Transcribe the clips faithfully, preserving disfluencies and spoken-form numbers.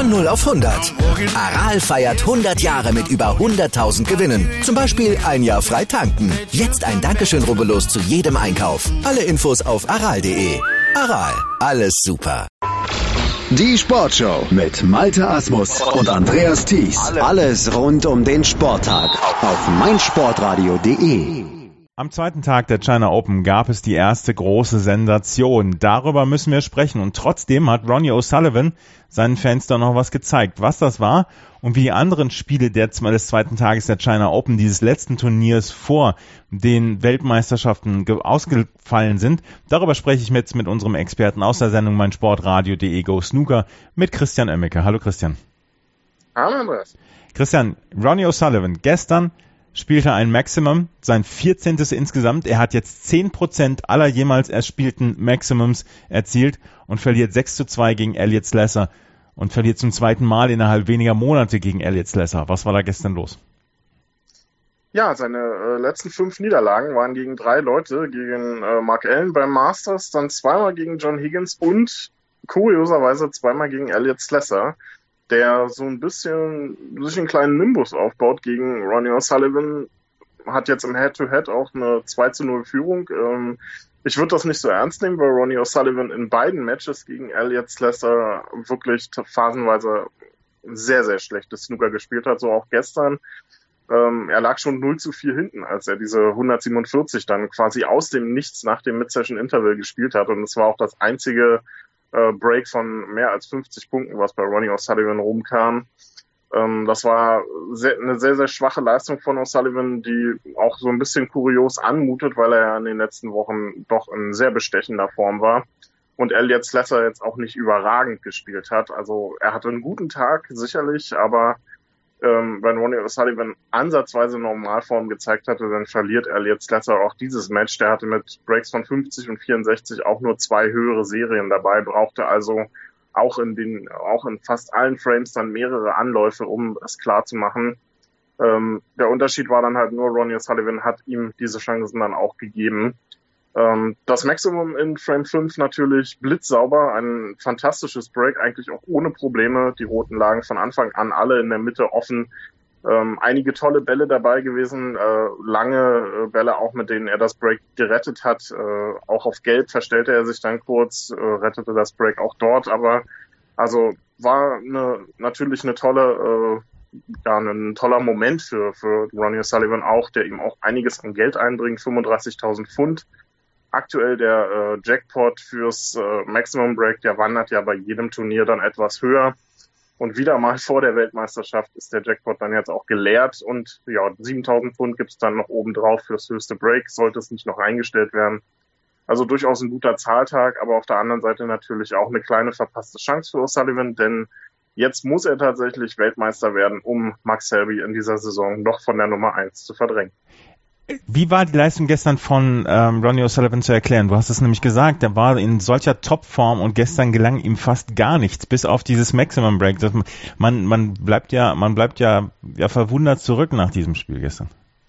Von null auf hundert. Aral feiert hundert Jahre mit über hunderttausend Gewinnen. Zum Beispiel ein Jahr frei tanken. Jetzt ein Dankeschön, rubbellos zu jedem Einkauf. Alle Infos auf aral punkt de. Aral, alles super. Die Sportshow mit Malte Asmus und Andreas Thies. Alles rund um den Sporttag auf meinsportradio punkt de. Am zweiten Tag der China Open gab es die erste große Sensation. Darüber müssen wir sprechen. Und trotzdem hat Ronnie O'Sullivan seinen Fans da noch was gezeigt. Was das war und wie die anderen Spiele der, des zweiten Tages der China Open, dieses letzten Turniers vor den Weltmeisterschaften ausgefallen sind, darüber spreche ich jetzt mit unserem Experten aus der Sendung meinsportradio punkt de Go Snooker mit Christian Oemmeke. Hallo Christian. Hallo Andreas. Christian, Ronnie O'Sullivan gestern spielte ein Maximum, sein vierzehntes insgesamt. Er hat jetzt zehn Prozent aller jemals erspielten Maximums erzielt und verliert sechs zu zwei gegen Elliot Slesser und verliert zum zweiten Mal innerhalb weniger Monate gegen Elliot Slesser. Was war da gestern los? Ja, seine äh, letzten fünf Niederlagen waren gegen drei Leute, gegen äh, Mark Allen beim Masters, dann zweimal gegen John Higgins und kurioserweise zweimal gegen Elliot Slesser, der so ein bisschen sich einen kleinen Nimbus aufbaut gegen Ronnie O'Sullivan, hat jetzt im Head-to-Head auch eine zwei zu null Führung. Ähm, ich würde das nicht so ernst nehmen, weil Ronnie O'Sullivan in beiden Matches gegen Elliot Slesser wirklich phasenweise sehr, sehr schlechtes Snooker gespielt hat, so auch gestern. Ähm, er lag schon null zu vier hinten, als er diese hundertsiebenundvierzig dann quasi aus dem Nichts nach dem Mid-Session-Interval gespielt hat, und es war auch das einzige Break von mehr als fünfzig Punkten, was bei Ronnie O'Sullivan rumkam. Ähm, das war sehr, eine sehr, sehr schwache Leistung von O'Sullivan, die auch so ein bisschen kurios anmutet, weil er ja in den letzten Wochen doch in sehr bestechender Form war und Elliot Slesser jetzt auch nicht überragend gespielt hat. Also er hatte einen guten Tag, sicherlich, aber ähm, wenn Ronnie O'Sullivan ansatzweise Normalform gezeigt hatte, dann verliert Elliot Slesser auch dieses Match. Der hatte mit Breaks von fünfzig und vierundsechzig auch nur zwei höhere Serien dabei, brauchte also auch in den, auch in fast allen Frames dann mehrere Anläufe, um es klar zu machen. Ähm, der Unterschied war dann halt nur, Ronnie O'Sullivan hat ihm diese Chancen dann auch gegeben. Ähm, das Maximum in Frame fünf natürlich blitzsauber, ein fantastisches Break, eigentlich auch ohne Probleme. Die roten lagen von Anfang an alle in der Mitte offen. Ähm, einige tolle Bälle dabei gewesen, äh, lange äh, Bälle auch, mit denen er das Break gerettet hat. Äh, auch auf Gelb verstellte er sich dann kurz, äh, rettete das Break auch dort, aber also war eine, natürlich eine tolle, äh, ja, ein toller Moment für, für Ronnie O'Sullivan auch, der ihm auch einiges an Geld einbringt, fünfunddreißigtausend Pfund. Aktuell der äh, Jackpot fürs äh, Maximum Break, der wandert ja bei jedem Turnier dann etwas höher. Und wieder mal vor der Weltmeisterschaft ist der Jackpot dann jetzt auch geleert. Und ja, siebentausend Pfund gibt's dann noch oben drauf fürs höchste Break, sollte es nicht noch eingestellt werden. Also durchaus ein guter Zahltag, aber auf der anderen Seite natürlich auch eine kleine verpasste Chance für O'Sullivan, denn jetzt muss er tatsächlich Weltmeister werden, um Max Selby in dieser Saison noch von der Nummer eins zu verdrängen. Wie war die Leistung gestern von ähm, Ronnie O'Sullivan zu erklären? Du hast es nämlich gesagt, er war in solcher Topform und gestern gelang ihm fast gar nichts, bis auf dieses Maximum Break. Das, man, man bleibt ja, man bleibt ja, ja verwundert zurück nach diesem Spiel gestern.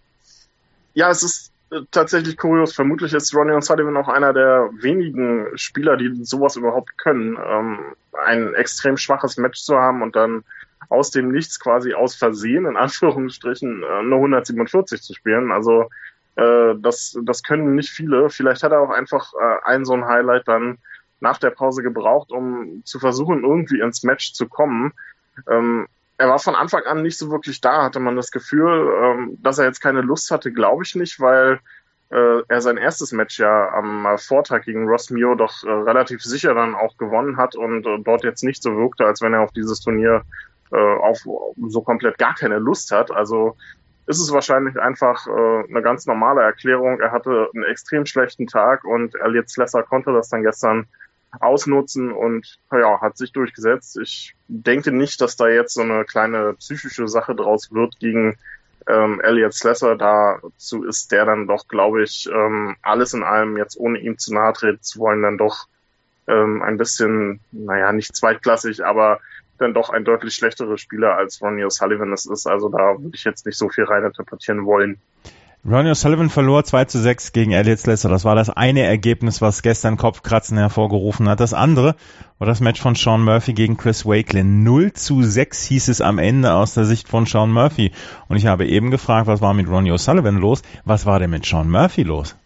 Ja, es ist äh, tatsächlich kurios. Vermutlich ist Ronnie O'Sullivan auch einer der wenigen Spieler, die sowas überhaupt können, ähm, ein extrem schwaches Match zu haben und dann aus dem Nichts quasi aus Versehen, in Anführungsstrichen, eine hundertsiebenundvierzig zu spielen. Also äh, das das können nicht viele. Vielleicht hat er auch einfach äh, ein so ein Highlight dann nach der Pause gebraucht, um zu versuchen, irgendwie ins Match zu kommen. Ähm, er war von Anfang an nicht so wirklich da, hatte man das Gefühl. Ähm, dass er jetzt keine Lust hatte, glaube ich nicht, weil äh, er sein erstes Match ja am äh, Vortag gegen Ross Mio doch äh, relativ sicher dann auch gewonnen hat und äh, dort jetzt nicht so wirkte, als wenn er auf dieses Turnier auf so komplett gar keine Lust hat. Also ist es wahrscheinlich einfach äh, eine ganz normale Erklärung. Er hatte einen extrem schlechten Tag und Elliot Slesser konnte das dann gestern ausnutzen und ja, hat sich durchgesetzt. Ich denke nicht, dass da jetzt so eine kleine psychische Sache draus wird gegen ähm, Elliot Slesser. Dazu ist der dann doch, glaube ich, ähm, alles in allem, jetzt ohne ihm zu nahe treten zu wollen, dann doch ähm, ein bisschen, naja, nicht zweitklassig, aber dann doch ein deutlich schlechterer Spieler als Ronnie O'Sullivan es ist. Also da würde ich jetzt nicht so viel reininterpretieren wollen. Ronnie O'Sullivan verlor zwei zu sechs gegen Elliot Slesser. Das war das eine Ergebnis, was gestern Kopfkratzen hervorgerufen hat. Das andere war das Match von Sean Murphy gegen Chris Wakelin. null zu sechs hieß es am Ende aus der Sicht von Sean Murphy. Und ich habe eben gefragt, was war mit Ronnie O'Sullivan los? Was war denn mit Sean Murphy los?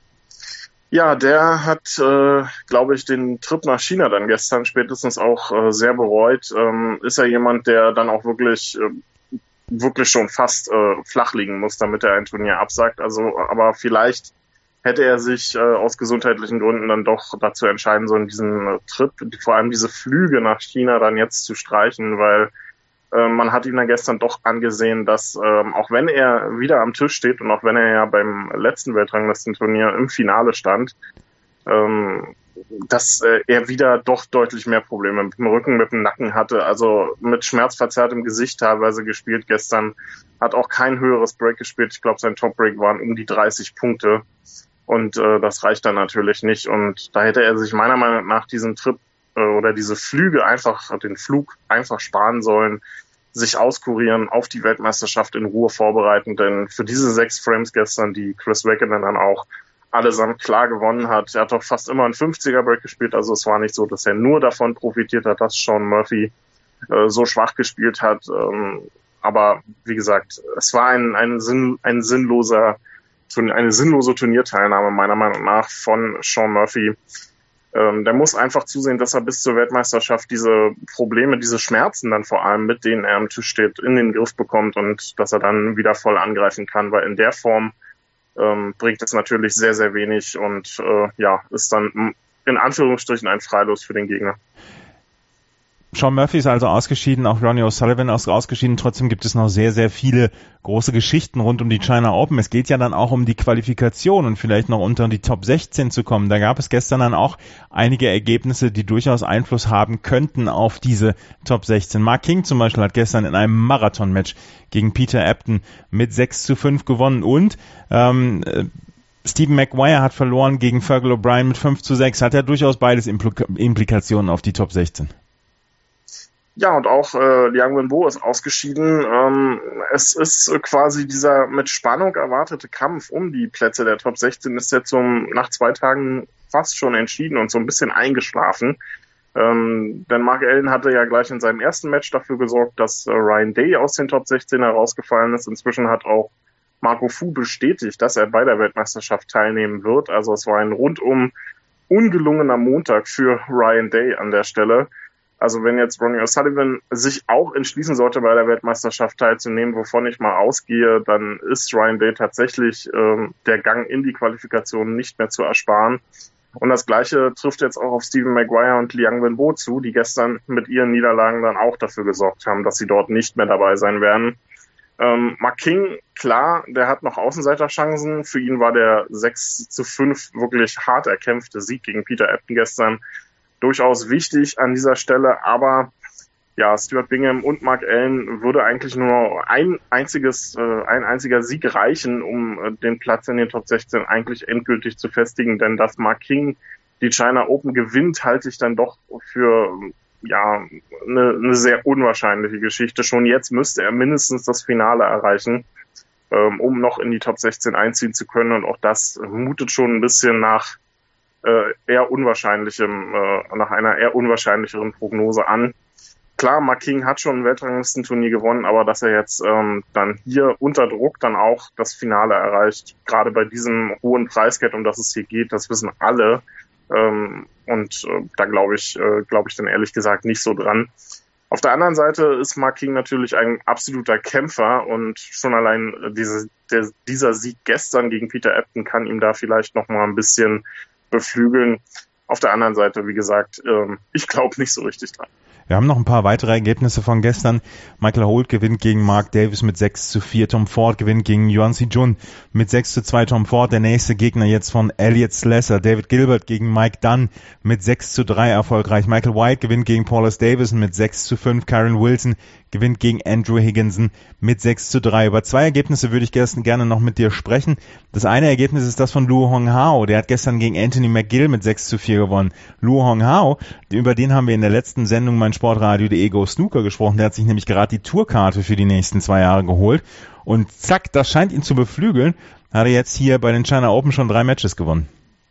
Ja, der hat, äh, glaube ich, den Trip nach China dann gestern spätestens auch äh, sehr bereut. Ähm, ist er jemand, der dann auch wirklich... Äh, wirklich schon fast äh, flach liegen muss, damit er ein Turnier absagt. Also, aber vielleicht hätte er sich äh, aus gesundheitlichen Gründen dann doch dazu entscheiden sollen, diesen äh, Trip, vor allem diese Flüge nach China dann jetzt zu streichen, weil äh, man hat ihn dann gestern doch angesehen, dass äh, auch wenn er wieder am Tisch steht und auch wenn er ja beim letzten Weltranglistenturnier im Finale stand, ähm, dass äh, er wieder doch deutlich mehr Probleme mit dem Rücken, mit dem Nacken hatte, also mit schmerzverzerrtem Gesicht teilweise gespielt gestern, hat auch kein höheres Break gespielt. Ich glaube, sein Top-Break waren um die dreißig Punkte und äh, das reicht dann natürlich nicht und da hätte er sich meiner Meinung nach diesen Trip äh, oder diese Flüge einfach, den Flug einfach sparen sollen, sich auskurieren, auf die Weltmeisterschaft in Ruhe vorbereiten, denn für diese sechs Frames gestern, die Chris Wakelin dann auch allesamt klar gewonnen hat. Er hat doch fast immer einen fünfziger-Break gespielt, also es war nicht so, dass er nur davon profitiert hat, dass Sean Murphy äh, so schwach gespielt hat. Ähm, aber wie gesagt, es war ein, ein, Sinn, ein sinnloser, eine sinnlose Turnierteilnahme meiner Meinung nach von Sean Murphy. Ähm, der muss einfach zusehen, dass er bis zur Weltmeisterschaft diese Probleme, diese Schmerzen dann vor allem, mit denen er am Tisch steht, in den Griff bekommt und dass er dann wieder voll angreifen kann, weil in der Form Ähm, bringt es natürlich sehr, sehr wenig und äh, ja, ist dann in Anführungsstrichen ein Freilos für den Gegner. Sean Murphy ist also ausgeschieden, auch Ronnie O'Sullivan ist ausgeschieden. Trotzdem gibt es noch sehr, sehr viele große Geschichten rund um die China Open. Es geht ja dann auch um die Qualifikation und vielleicht noch unter die Top sechzehn zu kommen. Da gab es gestern dann auch einige Ergebnisse, die durchaus Einfluss haben könnten auf diese Top sechzehn. Mark King zum Beispiel hat gestern in einem Marathon-Match gegen Peter Ebdon mit sechs zu fünf gewonnen und ähm, Stephen Maguire hat verloren gegen Fergal O'Brien mit fünf zu sechs. Hat ja durchaus beides Impl- Implikationen auf die Top sechzehn. Ja, und auch äh, Liang Wenbo ist ausgeschieden. Ähm, es ist äh, quasi dieser mit Spannung erwartete Kampf um die Plätze der Top sechzehn ist jetzt um, nach zwei Tagen fast schon entschieden und so ein bisschen eingeschlafen. Ähm, denn Mark Allen hatte ja gleich in seinem ersten Match dafür gesorgt, dass äh, Ryan Day aus den Top sechzehn herausgefallen ist. Inzwischen hat auch Marco Fu bestätigt, dass er bei der Weltmeisterschaft teilnehmen wird. Also es war ein rundum ungelungener Montag für Ryan Day an der Stelle. Also wenn jetzt Ronnie O'Sullivan sich auch entschließen sollte, bei der Weltmeisterschaft teilzunehmen, wovon ich mal ausgehe, dann ist Ryan Day tatsächlich ähm, der Gang in die Qualifikation nicht mehr zu ersparen. Und das Gleiche trifft jetzt auch auf Stephen Maguire und Liang Wenbo zu, die gestern mit ihren Niederlagen dann auch dafür gesorgt haben, dass sie dort nicht mehr dabei sein werden. Ähm, Mark King, klar, der hat noch Außenseiterchancen. Für ihn war der sechs zu fünf wirklich hart erkämpfte Sieg gegen Peter Ebdon gestern durchaus wichtig an dieser Stelle, aber ja, Stuart Bingham und Mark Allen würde eigentlich nur ein einziges, äh, ein einziger Sieg reichen, um äh, den Platz in den Top sechzehn eigentlich endgültig zu festigen, denn dass Mark King die China Open gewinnt, halte ich dann doch für ja eine, eine sehr unwahrscheinliche Geschichte. Schon jetzt müsste er mindestens das Finale erreichen, ähm, um noch in die Top sechzehn einziehen zu können, und auch das mutet schon ein bisschen nach Äh, eher unwahrscheinlichem, äh, nach einer eher unwahrscheinlicheren Prognose an. Klar, Mark King hat schon ein Weltranglistenturnier gewonnen, aber dass er jetzt ähm, dann hier unter Druck dann auch das Finale erreicht, gerade bei diesem hohen Preisgeld, um das es hier geht, das wissen alle. Ähm, und äh, da glaube ich, äh, glaube ich dann ehrlich gesagt nicht so dran. Auf der anderen Seite ist Mark King natürlich ein absoluter Kämpfer und schon allein diese, der, dieser Sieg gestern gegen Peter Ebdon kann ihm da vielleicht noch mal ein bisschen beflügeln. Auf der anderen Seite, wie gesagt, ähm, ich glaube nicht so richtig dran. Wir haben noch ein paar weitere Ergebnisse von gestern. Michael Holt gewinnt gegen Mark Davis mit sechs zu vier. Tom Ford gewinnt gegen Yuan Si-jun mit sechs zu zwei. Tom Ford, der nächste Gegner jetzt von Elliot Slesser. David Gilbert gegen Mike Dunn mit sechs zu drei erfolgreich. Michael White gewinnt gegen Paulus Davison mit sechs zu fünf. Karen Wilson gewinnt gegen Andrew Higginson mit sechs zu drei. Über zwei Ergebnisse würde ich gestern gerne noch mit dir sprechen. Das eine Ergebnis ist das von Luo Honghao. Der hat gestern gegen Anthony McGill mit sechs zu vier gewonnen. Luo Honghao, über den haben wir in der letzten Sendung mein Sportradio punkt de Go Snooker gesprochen. Der hat sich nämlich gerade die Tourkarte für die nächsten zwei Jahre geholt. Und zack, das scheint ihn zu beflügeln. hat er jetzt hier bei den China Open schon drei Matches gewonnen.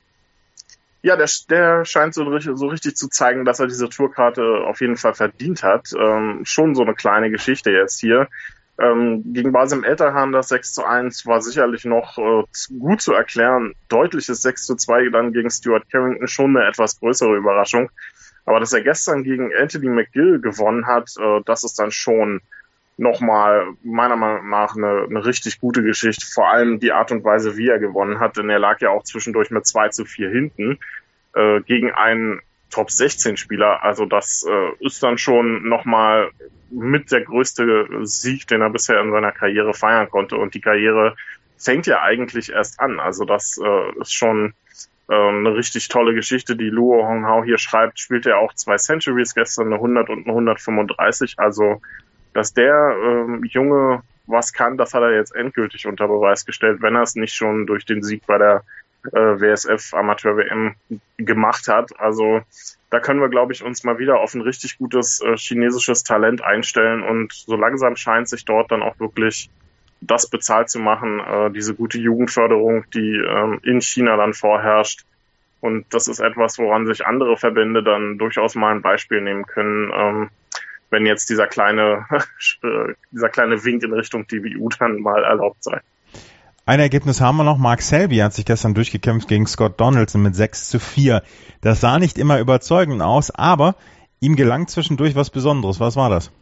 Ja, der, der scheint so, so richtig zu zeigen, dass er diese Tourkarte auf jeden Fall verdient hat. Ähm, schon so eine kleine Geschichte jetzt hier. Ähm, gegen Basim Elterhan das sechs zu eins war sicherlich noch äh, gut zu erklären. Deutliches sechs zu zwei dann gegen Stuart Carrington, schon eine etwas größere Überraschung. Aber dass er gestern gegen Anthony McGill gewonnen hat, äh, das ist dann schon nochmal meiner Meinung nach eine, eine richtig gute Geschichte. Vor allem die Art und Weise, wie er gewonnen hat, denn er lag ja auch zwischendurch mit zwei zu vier hinten äh, gegen einen Top sechzehn Spieler. Also das äh, ist dann schon nochmal mit der größte Sieg, den er bisher in seiner Karriere feiern konnte. Und die Karriere fängt ja eigentlich erst an. Also das äh, ist schon äh, eine richtig tolle Geschichte, die Luo Honghao hier schreibt. Spielt er auch zwei Centuries gestern, eine hundert und eine hundertfünfunddreißig. Also dass der ähm, Junge was kann, das hat er jetzt endgültig unter Beweis gestellt, wenn er es nicht schon durch den Sieg bei der äh, W S F Amateur-W M gemacht hat. Also da können wir, glaube ich, uns mal wieder auf ein richtig gutes äh, chinesisches Talent einstellen und so langsam scheint sich dort dann auch wirklich das bezahlt zu machen, äh, diese gute Jugendförderung, die ähm, in China dann vorherrscht. Und das ist etwas, woran sich andere Verbände dann durchaus mal ein Beispiel nehmen können, ähm, wenn jetzt dieser kleine, dieser kleine Wink in Richtung D B U dann mal erlaubt sei. Ein Ergebnis haben wir noch. Mark Selby hat sich gestern durchgekämpft gegen Scott Donaldson mit sechs zu vier. Das sah nicht immer überzeugend aus, aber ihm gelang zwischendurch was Besonderes. Was war das?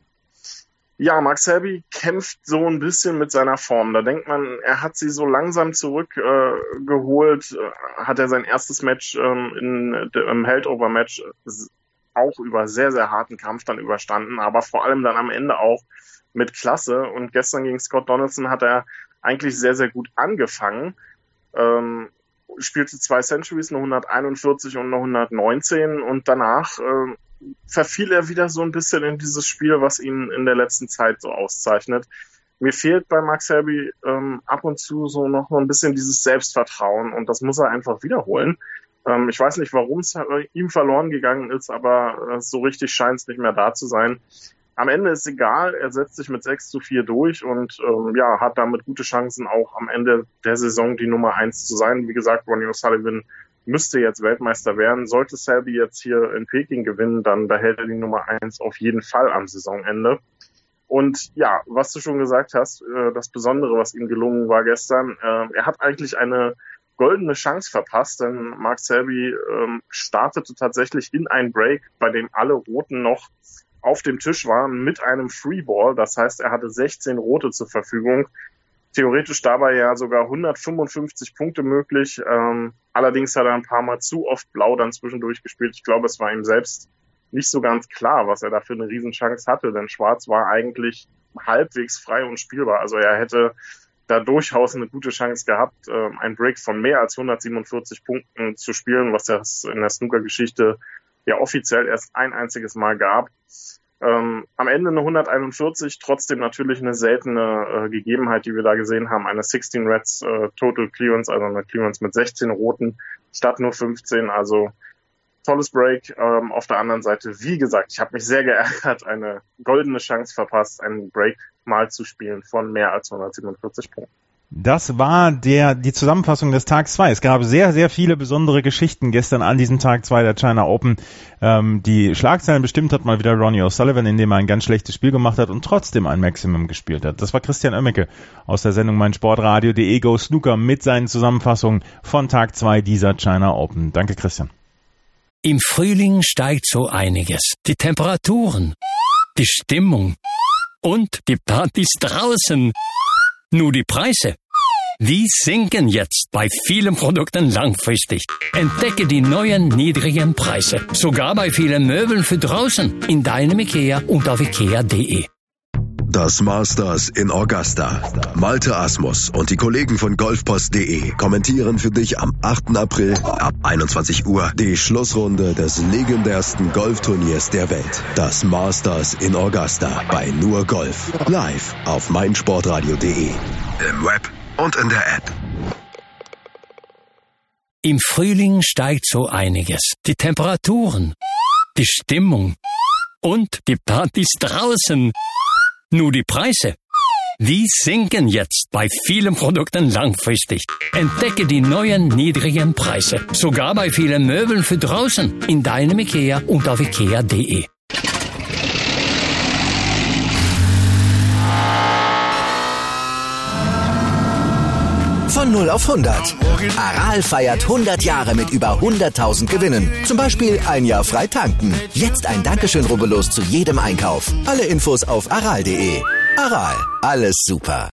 Ja, Mark Selby kämpft so ein bisschen mit seiner Form. Da denkt man, er hat sie so langsam zurückgeholt. Äh, hat er sein erstes Match ähm, in, im Held-Over-Match auch über sehr, sehr harten Kampf dann überstanden, aber vor allem dann am Ende auch mit Klasse. Und gestern gegen Scott Donaldson hat er eigentlich sehr, sehr gut angefangen. Ähm, spielte zwei Centuries, eine hunderteinundvierzig und eine hundertneunzehn und danach äh, verfiel er wieder so ein bisschen in dieses Spiel, was ihn in der letzten Zeit so auszeichnet. Mir fehlt bei Mark Selby ähm, ab und zu so noch ein bisschen dieses Selbstvertrauen und das muss er einfach wiederholen. Ähm, ich weiß nicht, warum es ihm verloren gegangen ist, aber äh, so richtig scheint es nicht mehr da zu sein. Am Ende ist egal, er setzt sich mit sechs zu vier durch und ähm, ja, hat damit gute Chancen, auch am Ende der Saison die Nummer eins zu sein. Wie gesagt, Ronnie O'Sullivan müsste jetzt Weltmeister werden. Sollte Selby jetzt hier in Peking gewinnen, dann behält er die Nummer eins auf jeden Fall am Saisonende. Und ja, was du schon gesagt hast, äh, das Besondere, was ihm gelungen war gestern, äh, er hat eigentlich eine goldene Chance verpasst, denn Mark Selby ähm, startete tatsächlich in ein Break, bei dem alle Roten noch auf dem Tisch waren, mit einem Freeball. Das heißt, er hatte sechzehn Rote zur Verfügung. Theoretisch dabei ja sogar hundertfünfundfünfzig Punkte möglich. Ähm, allerdings hat er ein paar Mal zu oft Blau dann zwischendurch gespielt. Ich glaube, es war ihm selbst nicht so ganz klar, was er da für eine Riesenchance hatte, denn Schwarz war eigentlich halbwegs frei und spielbar. Also er hätte da durchaus eine gute Chance gehabt, äh, ein Break von mehr als hundertsiebenundvierzig Punkten zu spielen, was es in der Snooker-Geschichte ja offiziell erst ein einziges Mal gab. Ähm, am Ende eine hunderteinundvierzig, trotzdem natürlich eine seltene äh, Gegebenheit, die wir da gesehen haben, eine sechzehn Reds äh, Total Clearance, also eine Clearance mit sechzehn Roten statt nur fünfzehn, also tolles Break. Ähm, auf der anderen Seite, wie gesagt, ich habe mich sehr geärgert, eine goldene Chance verpasst, einen Break mal zu spielen von mehr als hundertsiebenundvierzig Punkten. Das war der die Zusammenfassung des Tag zwei. Es gab sehr, sehr viele besondere Geschichten gestern an diesem Tag zwei der China Open. Ähm, die Schlagzeilen bestimmt hat mal wieder Ronnie O'Sullivan, indem er ein ganz schlechtes Spiel gemacht hat und trotzdem ein Maximum gespielt hat. Das war Christian Oemmeke aus der Sendung meinsportradio.de Go Snooker mit seinen Zusammenfassungen von Tag zwei dieser China Open. Danke, Christian. Im Frühling steigt so einiges. Die Temperaturen, die Stimmung und die Partys draußen. Nur die Preise, die sinken jetzt bei vielen Produkten langfristig. Entdecke die neuen niedrigen Preise, sogar bei vielen Möbeln für draußen, in deinem IKEA und auf ikea punkt de. Das Masters in Augusta. Malte Asmus und die Kollegen von golfpost punkt de kommentieren für dich am achten April ab einundzwanzig Uhr die Schlussrunde des legendärsten Golfturniers der Welt. Das Masters in Augusta bei Nur Golf. Live auf meinsportradio punkt de. Im Web und in der App. Im Frühling steigt so einiges. Die Temperaturen, die Stimmung und die Partys draußen. Nur die Preise, Die sinken jetzt bei vielen Produkten langfristig. Entdecke die neuen niedrigen Preise. Sogar bei vielen Möbeln für draußen. In deinem IKEA und auf ikea punkt de. Von null auf hundert. Aral feiert hundert Jahre mit über hunderttausend Gewinnen. Zum Beispiel ein Jahr frei tanken. Jetzt ein Dankeschön, rubbellos zu jedem Einkauf. Alle Infos auf aral punkt de. Aral, alles super.